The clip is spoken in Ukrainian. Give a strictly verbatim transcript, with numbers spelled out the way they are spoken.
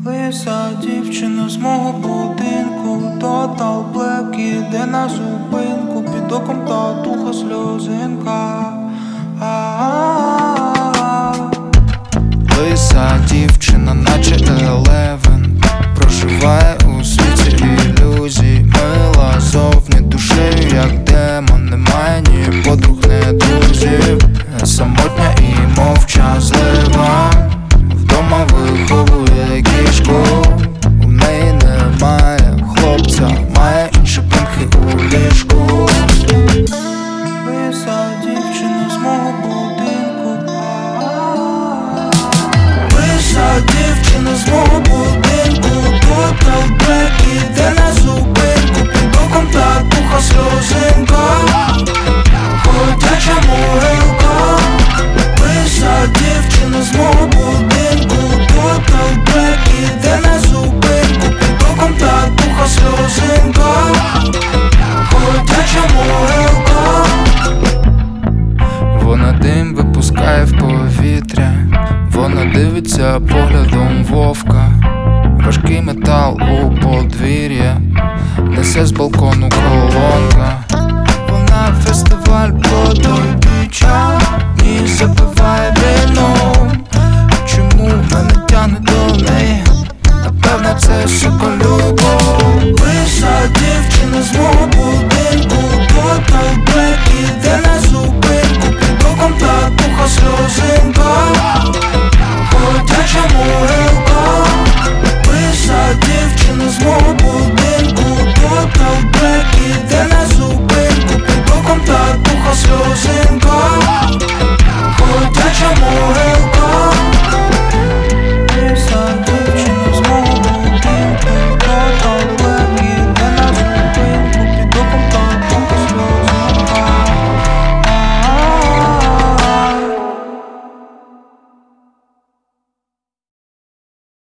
Лиса дівчина з мого будинку, Total Black іде на зупинку, під оком татуха сльозинка. А-а-а. Лиса дівчина, наче Елевен, проживає у світі ілюзій. Мила зовні душею, як демон, немає ні подруг, ні друзів. Самотня і мовчазлива, вдома виховує кішку. У неї немає хлопця, має інші пинки у ліжку. Лиса дівчина з мого будинку. Лиса дівчина з мого будинку, Total Black іде на зупинку, під оком татуха сльозинка, ходяча могилка. Лиса дівчина з мого будинку, Total Black іде на зупинку, під оком татуха сльозинка, ходяча могилка. Вона дим випускає в повітря, вона дивиться поглядом вовка. Важкий метал у подвір'я, несе з балкону колонка. Вона фестиваль потойбіча, ні запив